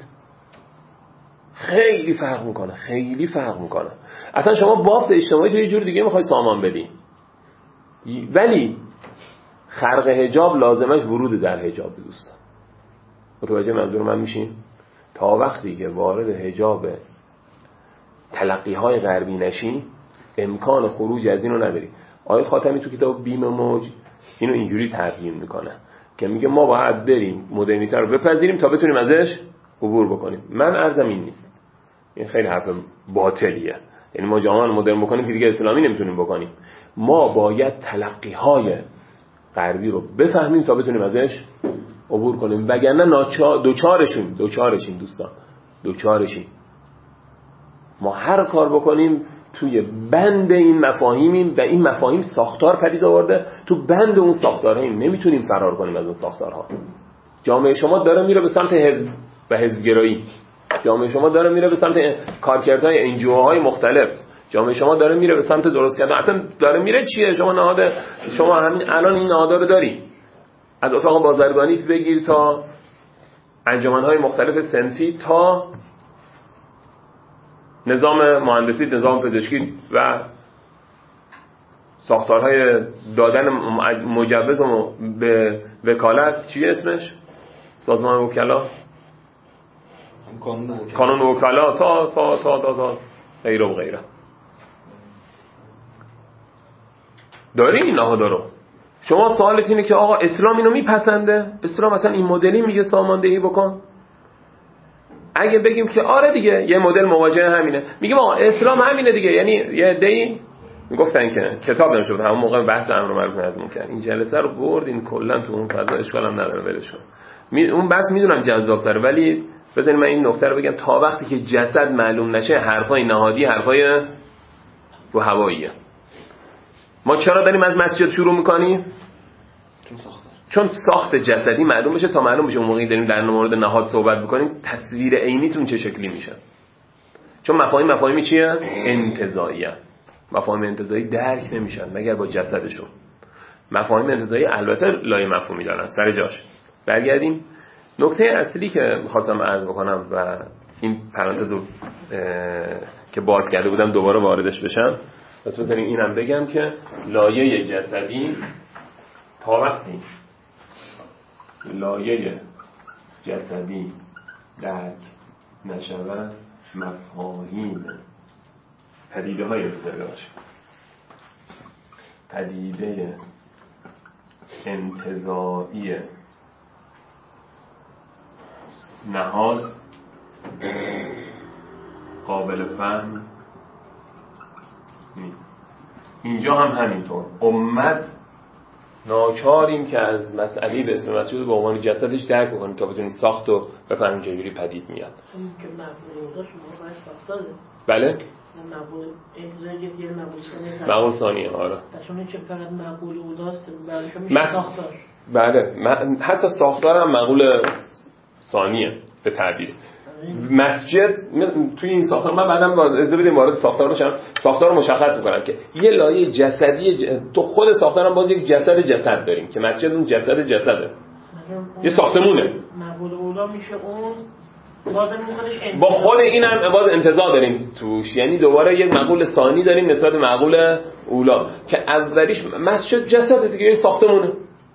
Speaker 2: خیلی فرق میکنه. اصلا شما بافت اجتماعی تو یه جور دیگه میخوای سامان بدی، ولی خرق حجاب لازمش ورود در حجاب. دوستان متوجه منظور من میشین؟ تا وقتی که وارد حجاب تلقی‌های غربی نشی امکان خروج از اینو نداری. آقای خاتمی تو کتاب بیم موج اینو اینجوری تبیین میکنه که میگه ما باید بریم مدرنیته رو بپذیریم تا بتونیم ازش عبور بکنیم. من عرضم این نیست، این خیلی حرف باطلیه. یعنی ما جامعه مدرن بکنیم که دیگه اسلامی نمیتونیم بکنیم. ما باید تلقی‌های غربی رو بفهمیم تا بتونیم ازش عبور کنیم، وگرنه دوچارشیم دوستان. ما هر کار بکنیم توی بند این مفاهیمیم و این مفاهیم ساختار پدید آورده، تو بند اون ساختارهاییم، نمیتونیم فرار کنیم از اون ساختارها. جامعه شما داره میره به سمت حزب و حزبگرایی. جامعه شما داره میره به سمت کارکردهای انجیوهای مختلف. جامعه شما داره میره به سمت درست کردن. اصلا داره میره چیه؟ شما همین الان این نهادها رو داری، از اتاق بازرگانی بگیر تا انجمن‌های مختلف صنفی تا نظام مهندسی، نظام پزشکی و ساختارهای دادن مجوز به وکالت، چیه اسمش؟ سازمان وکلا، کانون وکلا تا غیره و غیره. داری این نهادها رو. شما سوالت اینه که آقا اسلام اینو میپسنده؟ اسلام مثلا این مدلی میگه ساماندهی بکن؟ اگه بگیم که آره دیگه یه مدل مواجه همینه، میگیم آقا اسلام همینه دیگه، یعنی یه عده‌ای میگفتن که کتاب نمیشه بود، همون موقع بحث امر معروف نهی عنکر این جلسه رو بردین کلا تو اون فضا، اشکال هم نداره ولش کن. اون بحث میدونم جذاب تره، ولی بذارید من این نکته رو بگم، تا وقتی که جسد معلوم نشه حرفای نهادی حرفای رو هواییه. ما چرا داریم از مسجد شروع میکنیم؟ چون ساخت جسدی معلوم بشه، تا معلوم بشه اون موقعی داریم در مورد نهاد صحبت میکنیم تصویر عینیتون چه شکلی میشه. چون مفاهیمی چیه؟ انتزاعیه. مفاهیم انتزاعی درک نمیشن مگر با جسدشون. مفاهیم انتزاعی البته لایه مفهومی دارن، سر جاش. برگردیم نکته اصلی که می‌خواستم عرض بکنم و این پرانتزو که باز کرده بودم دوباره واردش بشم، پس بذاریم اینم بگم که لایه جسدی تا وقتی لایه جسدی درک نشود، مفاهیم پدیده های اصطلاحی، پدیده انتزاعی نهاد قابل فهم نیست. اینجا هم همینطور امت ناچاریم که از مسئله به اسم مسجد به عنوان جسدش درک بکنیم تا بتونیم ساخت و بفهمیم چجوری پدید میاد.
Speaker 4: اون که مفهوم داشت شما باید ساختاره.
Speaker 2: بله؟
Speaker 4: مقبول انتظاری که یه مقبول ثانیه هست.
Speaker 2: مقبول ثانیه آره.
Speaker 4: پس اون که فقط مقبول اولاست براشون میشه ساختار.
Speaker 2: بله حتی ساختار هم مقبول ثانیه به تعبیر. مسجد توی این ساختار من بعدم اجازه بدیم وارد ساختار بشم، ساختار رو مشخص می‌کنم که یه لایه جسدی تو خود ساختار هم باز یک جسد داریم که مسجد اون جسده یه ساختمونه.
Speaker 4: مقبول اولا میشه اون بازم خودش
Speaker 2: با خود این هم باز انتزاع داریم توش، یعنی دوباره یک مقبول ثانی داریم نسبت به مقبول اولا که اولیش مسجد جسد دیگه، یه ساختمونه.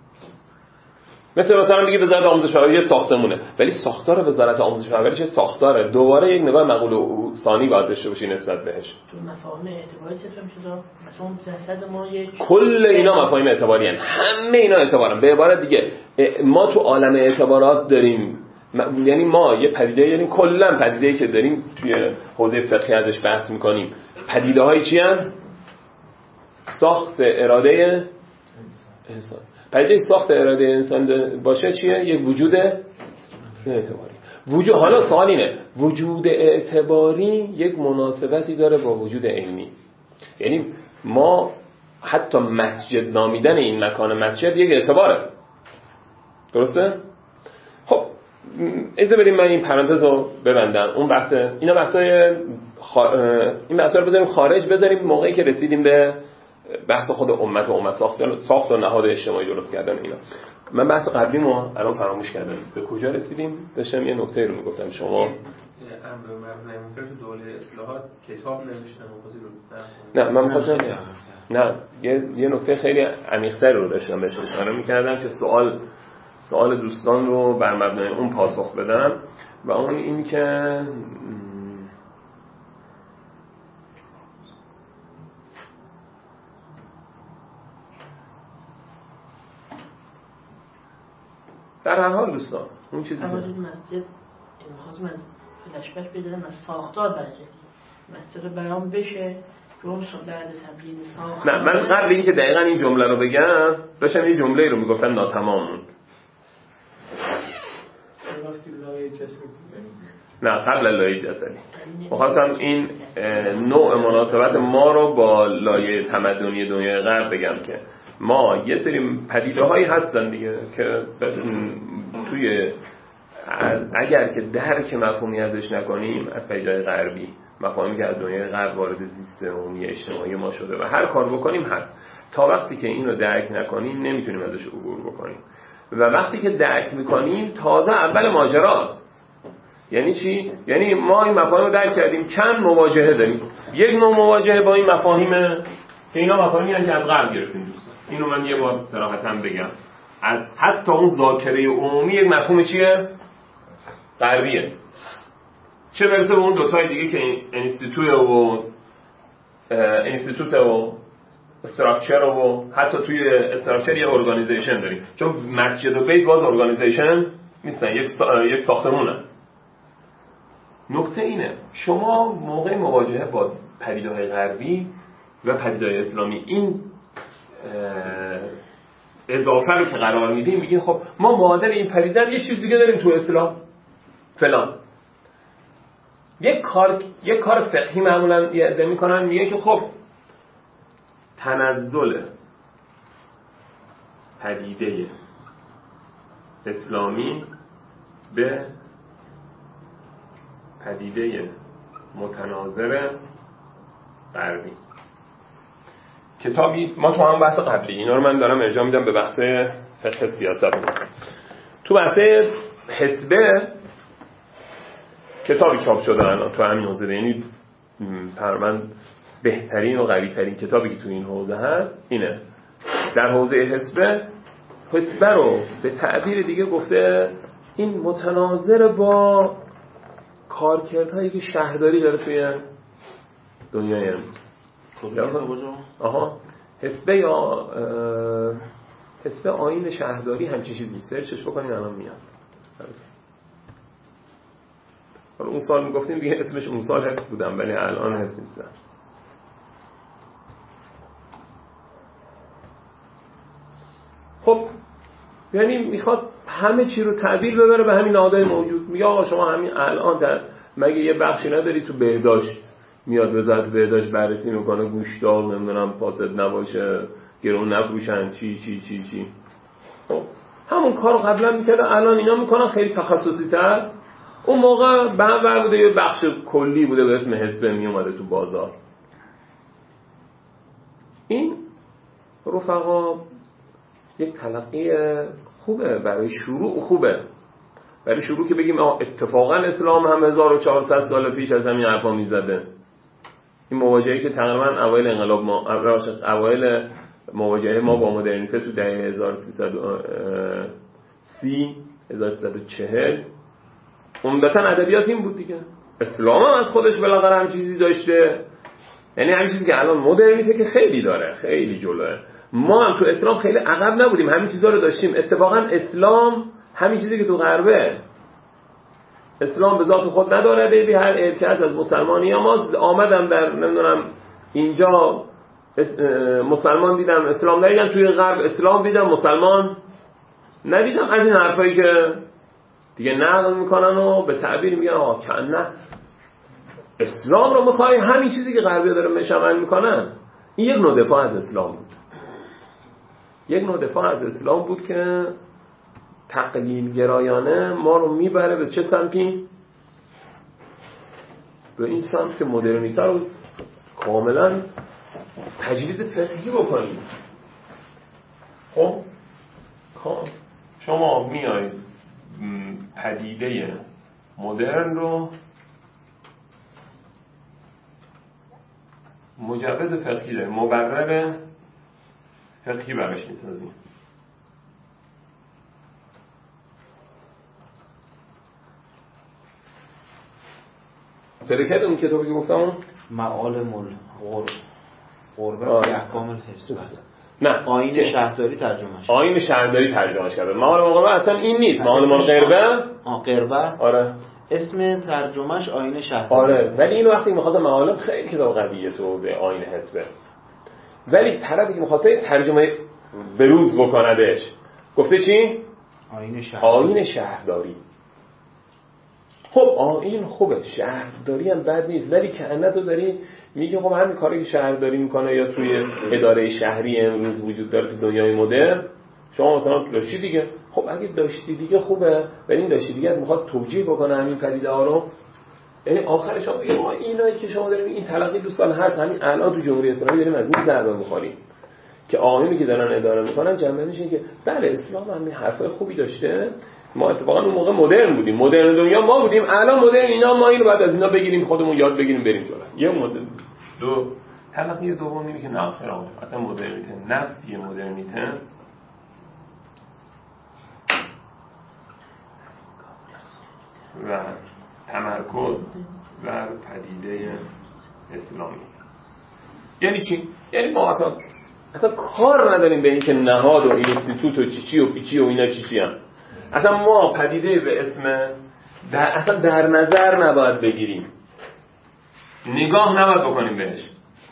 Speaker 2: مثلا دیگه وزارت آموزش و پرورش یه ساختمونه، ولی ساختار وزارت آموزش و پرورش چه ساختاره، دوباره یک نگاه مقبول ثانی باید داشته باشی نسبت بهش.
Speaker 4: تو مفاهیم اعتباری چطور میشه مثلا اون جسد ما یک
Speaker 2: کل اینا مفاهیم اعتباری هستند، همه اینا اعتبارن. به عبارت دیگه ما تو عالم اعتبارات داریم، یعنی ما یه پدیده، یعنی کلا پدیده‌ای که داریم توی حوزه فقهی ازش بحث می‌کنیم، پدیده‌های چی ان؟ ساخت اراده انسان. پدیده ساخت اراده انسان باشه چیه؟ یک وجود اعتباری. حالا سوال اینه، وجود اعتباری یک مناسبتی داره با وجود عینی. یعنی ما حتی مسجد نامیدن این مکان مسجد یک اعتباره. درسته؟ خب اجازه بدیم من این پرانتز رو ببندم. اون بحث اینا این بحثا رو بذاریم خارج، بذاریم موقعی که رسیدیم به بحث خود امت و امت ساخت و نهاد اجتماعی درست کردن اینا. من بحث قبلیمو الان فراموش کردم. به کجا رسیدیم؟ داشتم یه نکته رو میگفتم. شما
Speaker 3: امر معروف نمی‌کنه تو دوره اصلاحات کتاب نوشتن و
Speaker 2: نه من می‌خواستم نه یه نکته خیلی عمیق‌تر رو داشتم بهش اشاره می‌کردم که سوال دوستان رو بر مبنای اون پاسخ بدم و اون این که در هر حال دوستان اون چیزی که
Speaker 4: مسجد می‌خواستم از فلشبک بدم از ساختار برگردیم، مسجد بیان بشه روز بعد تبیین ساختار.
Speaker 2: نه من قبل اینکه دقیقاً این جمله رو بگم داشتم یه جمله رو میگفتم ناتمام موند. نه قبل لایه جسدی می‌خواستم این نوع مناسبت ما رو با لایه تمدنی دنیای غرب بگم که ما یه سری پدیده‌هایی هستن دیگه که توی اگر که درک مفهومی ازش نکنیم از پدیده‌های غربی مفاهیمی که از دنیای غرب وارد زیست عمومی اجتماعی ما شده و هر کار بکنیم هست. تا وقتی که اینو درک نکنیم نمیتونیم ازش عبور بکنیم و وقتی که درک میکنیم تازه اول ماجراست. یعنی چی؟ یعنی ما این مفاهیم رو درک کردیم، چند مواجهه داریم. یک نوع مواجهه با این مفاهیمه که اینا مفاهیمی هستن که از غرب گرفتیم دوستان. اینو من یه بار صراحتاً بگم، از حتی اون ذاکره عمومی یک مفهوم چیه؟ غربیه. چه برسه به اون دوتای دیگه که اینستیتوت و استراکچر و حتی توی استراکچر یه ارگانیزیشن داریم، چون مسجد و بیت باز ارگانیزیشن نیستن، یک ساختمونه. نکته اینه شما موقع مواجهه با پدیده‌های غربی و پدیده‌های اسلامی این اضافه رو که قرار میدیم میگین خب ما معادل این پدیده یه چیز دیگه داریم تو اسلام فلان. یک کار فقهی معمولا یه عده میکنن، میگه که خب تنزل پدیده اسلامی به پدیده متناظر غربی. کتابی ما تو هم بحث قبلی، اینا رو من دارم ارجاع میدم به بحث فقه سیاست. تو بحث حسبه کتابی چاپ شده الان تو همین حوزه، یعنی تقریبا بهترین و قوی ترین کتابی که تو این حوزه هست اینه. در حوزه حسبه رو به تعبیر دیگه گفته این متناظر با کارکردهایی که شهرداری داره توی دنیای امروز. حسبه یا حسبه آیین شهرداری همچین چیزی، سرچش بکنین الان میاد. اون سال میگفتیم دیگه اسمش اون سال حفظ بودم ولی الان حفظ نیستم. خب یعنی میخواد همه چی رو تعبیر ببره به همین نهادهای موجود. میگه آقا شما همین الان در مگه یه بخشی نداری تو بهداشت میاد وزارت بهداشت بررسی میکنه گوشت‌ها نمیدونم فاسد نباشه، گرون نفروشن، چی. خب همون کارو قبلا میکردن، الان اینا میکنن خیلی تخصصی تر. اون موقع به بوده یه بخش کلی بوده به اسم حسبه میومده تو بازار. این رفقا یک تلقی خوبه برای شروع، خوبه برای شروع که بگیم اتفاقا اسلام هم 1400 سال پیش از همین حرفا میزده. این مواجهه‌ای که تقریبا اوایل انقلاب اوایل مواجهه ما با مدرنیته تو دهه 1330 1340 عمدتاً ادبیات این بود دیگه. اسلام هم از خودش بالاخره هم چیزی داشته، یعنی همین چیزی که الان مدرنیته که خیلی داره، خیلی جلوه. ما هم تو اسلام خیلی عقب نبودیم، همین چیزا رو داشتیم. اتفاقا اسلام همین چیزی که تو غربه، اسلام به ذات خود نداره، به هر ارکعت از مسلمانی ما آمدم در نمیدونم اینجا مسلمان دیدم اسلام ندیدم، توی غرب اسلام دیدم مسلمان ندیدم. از این حرفایی که دیگه نقل میکنن و به تعبیر میگن کنه اسلام رو میخوای همین چیزی که غربی داره میشه عمل میکنن. این یک نوع دفاع از اسلام بود، یک نوع دفاع از اسلام بود که تقلیل گرایانه ما رو میبره به چه سمتی؟ به این سمت که مدرنیته رو کاملا تجدید فقهی بکنید. خب شما میایید پدیده مدرن رو مجوز فقهی داریم، مبرر فقهی براش میسازیم. پیدا اون کتابی که گفتم
Speaker 1: معالم القربه و احکام الحسبه،
Speaker 2: نه
Speaker 1: آیین شهرداری ترجمهش،
Speaker 2: آیین شهرداری ترجمهش کرده. معالم القربه اصلا این نیست، معالم القربه
Speaker 1: قربه
Speaker 2: آره
Speaker 1: اسم ترجمهش آیین شهرداری.
Speaker 2: آره ولی اینو وقتی می‌خواد معالم خیلی کتاب قویه تو حوزه آیین حسبه، ولی طرفی که می‌خواسته ترجمه بروز بکندش گفته چی؟ آیین شهرداری. خب آیین خوبه، شهرداری هم بد نیست، ولی که تو داری میگه خب همین کاری که شهرداری میکنه یا توی اداره شهری امروز وجود داره تو دنیای مدرن شما مثلا داشتی دیگه. خب اگه داشتی دیگه خوبه، ولی این داشتی دیگه میخواد توجیه بکنه همین پدیده ها رو. یعنی آخرش هم بگیم اینایی که شما داریم این تلقی دوستان هست، همین الان تو جمهوری اسلامی داریم از این ضربه می‌خوریم که آقایونی که دارن اداره میکنن جنبندش اینه که بله اسلام هم حرفای خوبی داشته، ما اتفاقا اون موقع مدرن بودیم، مدرن دنیا ما بودیم، الان مدرن اینا، ما اینو بعد از اینا بگیریم خودمون یاد بگیریم بریم جلو. یه مدل دو تلقی دوم اینه که نه آخر اصلا مدرنیته نفی مدرنیته و تمرکز بر پدیده اسلامی. یعنی چی؟ یعنی ما اصلا کار نداریم به این که نهاد و اینستیتوت و چی و پیچی و اینا چی هم. اصلا ما پدیده به اسم اصلا در نظر نباید بگیریم، نگاه نباید بکنیم بهش.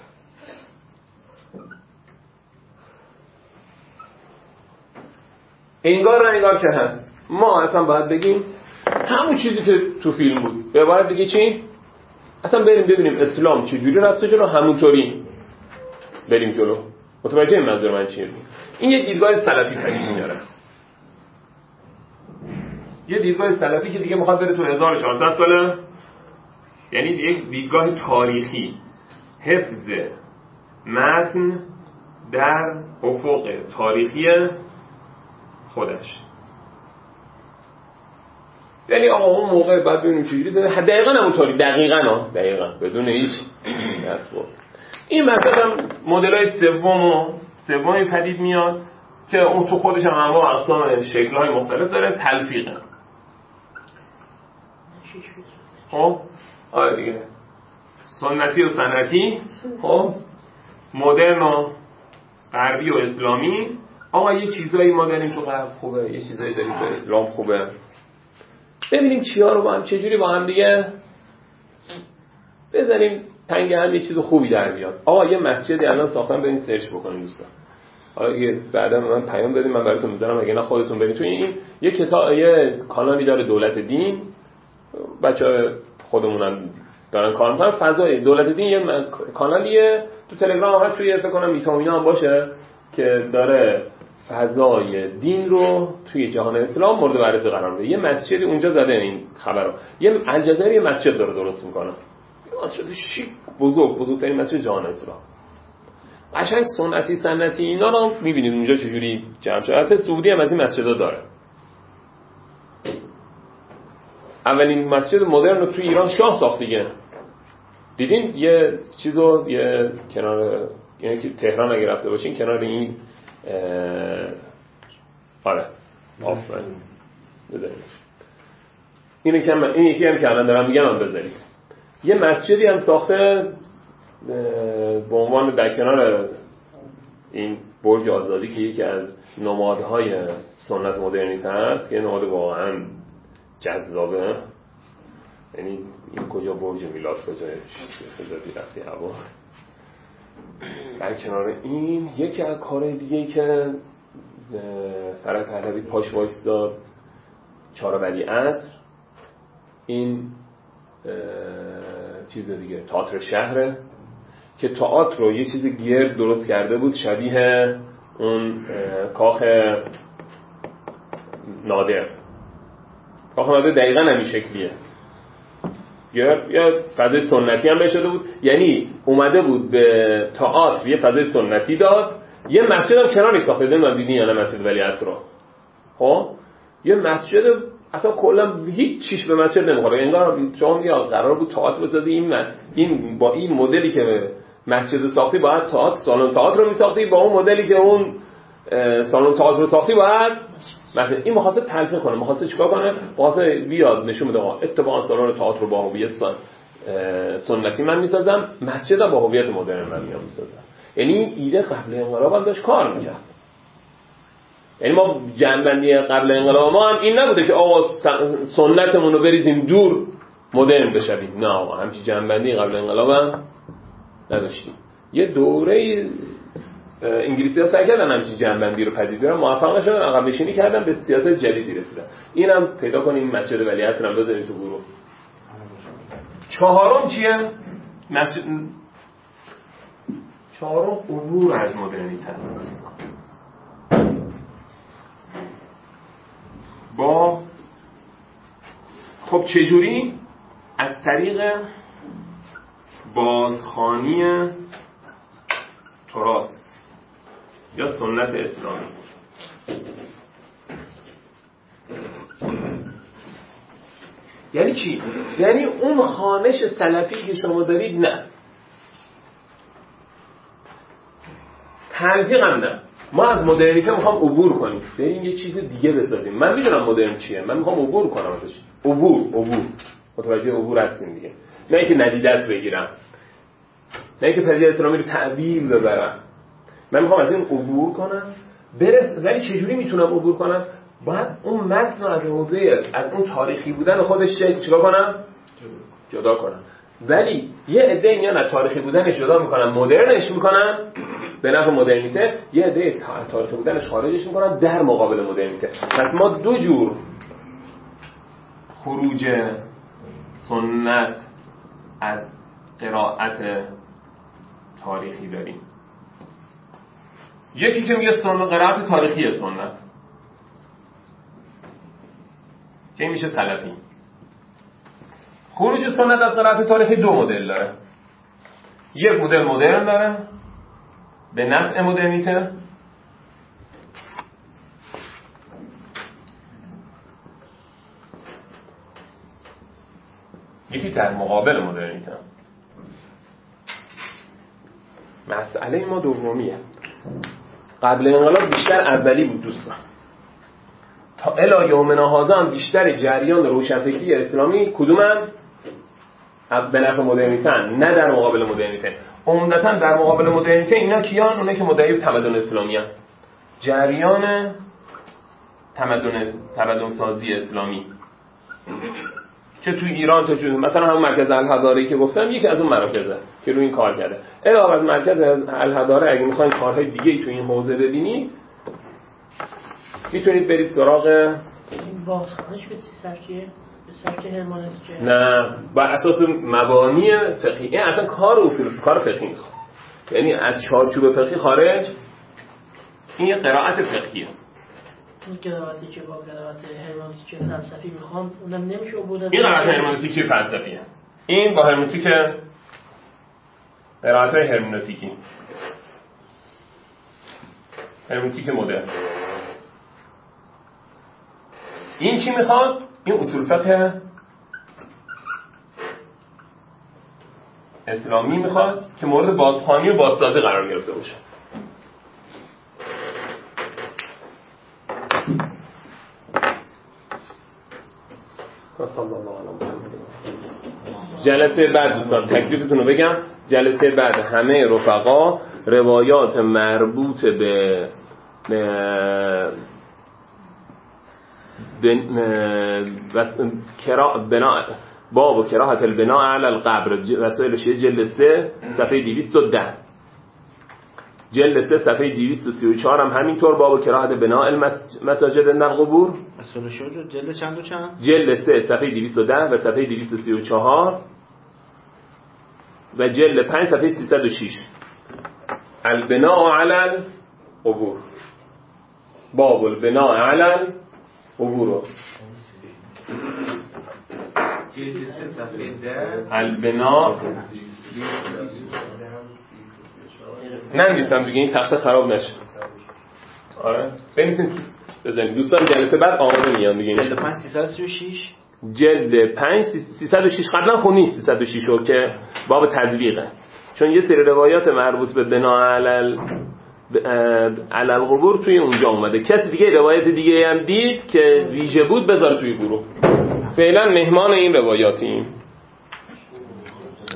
Speaker 2: انگار که هست. ما اصلا باید بگیم همون چیزی که تو فیلم بود. باید بگی چی؟ اصلا بریم ببینیم اسلام چجوری رفته جلو، همونطوری بریم جلو. متوجه منظور من چیه؟ این یه دیدگاه سلفی پدید میاره. یه دیدگاه سلفی که دیگه میخواد بره تو 1400 ساله، یعنی یک دیدگاه تاریخی، حفظ متن در افق تاریخی خودش. یعنی آقا اون موقع بعد ببینیم چجوری زده، دقیقاً همونطوری، دقیقاً بدون هیچ نسبت. این مثلا مدل‌های سومی پدید میاد که اون تو خودش هم انواع اقسام شکل‌های مختلف داره، تلفیقه. خب آره دیگه، سنتی و سنتی، خب مدرن و غربی و اسلامی. آقا یه چیزایی ما داریم تو غرب خوبه، یه چیزایی داریم تو اسلام خوبه، ببینیم چیا رو با هم چجوری با هم دیگه بزنیم تنگ هم یه چیز خوبی در بیاد. آقا یه مسجدی الان ساختن، برید سرچ بکنید دوستان. حالا یه بعدا من پیام بدید، من براتون میذارم، اگه نه خودتون برید تو این یه کتاب، یه کانالی داره دولت دین، بچه‌ها خودمونم دارن کار میکنن، فضای دولت دین یه کانالیه تو تلگرام هم، توی فکر کنم میتامینا هم باشه که داره فضای دین رو توی جهان اسلام مورد بررسی قرار میده. یه مسجدی اونجا زده این خبرو، یه الجزایر یه مسجد داره درست میکنه، مسجد شیک بزرگترین مسجد جهان اسلام، قشنگ سنتی سنتی اینا رو میبینید اونجا چجوری جمع شده. البته سعودی هم از این مسجدها داره. اولین مسجد مدرن رو توی ایران شاه ساخت دیگه. دیدین یه چیزو یه کنار، یعنی که تهران اگه رفته باشین کنار این آره آفرین بذارید اینو که این یکی هم که الان دارم میگم هم بذارید. یه مسجدی هم ساخته به عنوان در کنار این برج آزادی که یکی از نمادهای سنت مدرنیته هست، که نماد واقعا جذابه. یعنی این کجا برج میلاد، کجایی رفتی هوا. در کنار این یکی از کارهای دیگه‌ای که فرح پهلوی پاش وایستاد، چهار ولیعصر، این چیز دیگه تئاتر شهره که تئاتر رو یه چیز گرد درست کرده بود شبیه اون کاخ نادر. کاخ نادر دقیقاً همین شکلیه، یا فضای سنتی هم بهش شده بود، یعنی اومده بود به تئاتر یه فضای سنتی داد، یه مسجد هم کنارش ساخته. نمیدونم دیدین یا نه مسجد ولیعصر رو. خب یه مسجد اصلا کلا هیچ چیش به مسجد نمیخوره، انگار شما میگی قرار بود تئاتر بسازی، این با این مدلی که مسجد ساختی باید سالن تئاتر رو میساختی، با اون مدلی که اون سالن تئاتر رو ساختی باید مثلا این مخاطب تلفیق کنه. مخاطب چیکار کنه؟ واسه بیاد نشون بده اتفاقا سالن تئاتر رو با هویت سنتی من میسازم، مسجد با هویت مدرن من میسازم. یعنی ایده قبل انقلاب هم داشت کار میکرد. یعنی ما جنبندی قبل انقلاب ما هم این نبوده که آقا سنتمون رو بریزیم دور مدرن بشویم. نه آقا همچین جنبندی قبل انقلاب هم نداشتیم. یه دوره انگلیسی ها سعی کردن همچین جنبندی رو پدید بیارن، موفق نشدن، عقب نشینی کردن، به سیاست جدیدی رسیدن. اینم پیدا کنیم مسجد ولیعصر هم بذاریم تو گروه. چهارم چیه؟ چهارم عبور از مدرنیته است. خب چجوری؟ از طریق بازخوانی تراث یا سنت اسلامی. یعنی چی؟ یعنی اون خوانش سلفی که شما دارید نه، تلفیق هم نه. ما از مدرنیته میخوام عبور کنیم، بریم یه چیز دیگه بسازیم. من میدونم مدرن چیه، من میخوام عبور کنم ازش. عبور متوجه عبور هستیم دیگه، نه اینکه ندیدت بگیرم، نه اینکه پدیده اسلامی رو تعبیر ببرم. من میخوام از این عبور کنم ولی چجوری میتونم عبور کنم؟ باید اون متن از موضوع از اون تاریخی بودن خودش چیکار کنم؟ جدا کنم. ولی یه عده میان از تاریخی بودنش جدا میکنن، مدرنش میکنن به نفع مدرنیته، یه عده تاریخی بودنش خارجش میکنن در مقابل مدرنیته. پس ما دو جور خروج سنت از قرائت تاریخی داریم. یکی که میگه قرائت تاریخی سنت که این میشه سلفی. خروج سنت از قرائت تاریخی دو مدل داره. یک مدل مدرن داره به نفع مدرنیته، یکی در مقابل مدرنیته. مسئله ما دومیه. قبل انقلاب بیشتر اولی بود دوستان، تا الی یومنا هذا هم بیشتر جریان روشنفکری اسلامی کدومن؟ به نفع مدرنیته، نه در مقابل مدرنیته. عمدتاً در مقابل مدرنیته اینا کیان؟ اونه که مدعی تمدن اسلامی هستند. جریان تمدن سازی اسلامی که توی ایران مثلا همون مرکز الحضاره که گفتم یکی از اون مراکزه که روی این کار کرده. علاوه بر مرکز الحضاره اگه میخواین کارهای دیگه توی این حوزه ببینید میتونید برید سراغ
Speaker 4: این بازخوانش به سبک هرمنوتیک،
Speaker 2: نه بر اساس مبانی فقهی. این اصلا کار فقهی میخواد، یعنی از چارچوب فقهی خارج. این یه قرائت فقهیه.
Speaker 4: این قرائتی که با قرائت هرمنوتیک فلسفی میخوام اونم نمیشه عبور از
Speaker 2: این قرائت هرمنوتیک فلسفیه. این با هرمنوتیک قرائت هرمنوتیک مدرن. این چی میخواد؟ این اصول فقه اسلامی میخواد که مورد بازخوانی و بازسازی قرار گرفته باشه. جلسه بعد دوستان تکلیفتون رو بگم. جلسه بعد همه رفقا روایات مربوط به باب و کراهت البناء علی القبر وسایل شیعه جلد 3 صفحه 210، جلد 3 صفحه 234 هم همینطور باب و کراهت بناء المساجد عند القبور.
Speaker 1: اصول شیعه جلد چند و چند؟
Speaker 2: جلد 3 صفحه 210 و صفحه 234 و جلد 5 صفحه 306 البناء علی القبور، باب البناء علی القبور. البناء ننویسم دیگه این تخته خراب نشه. آره بنویسین بزنید دوستان. جلسه بعد آماده میان دیگه.
Speaker 1: جلد 5 336
Speaker 2: جلد 5 306 قبلا خونی 306 رو که باب تزویقه، چون یه سری روایات مربوط به بنا علی القبور توی اونجا اومده. کسی دیگه روایت دیگه هم دید که ویژه بود بذار توی گروه. فعلا مهمان این روایاتیم.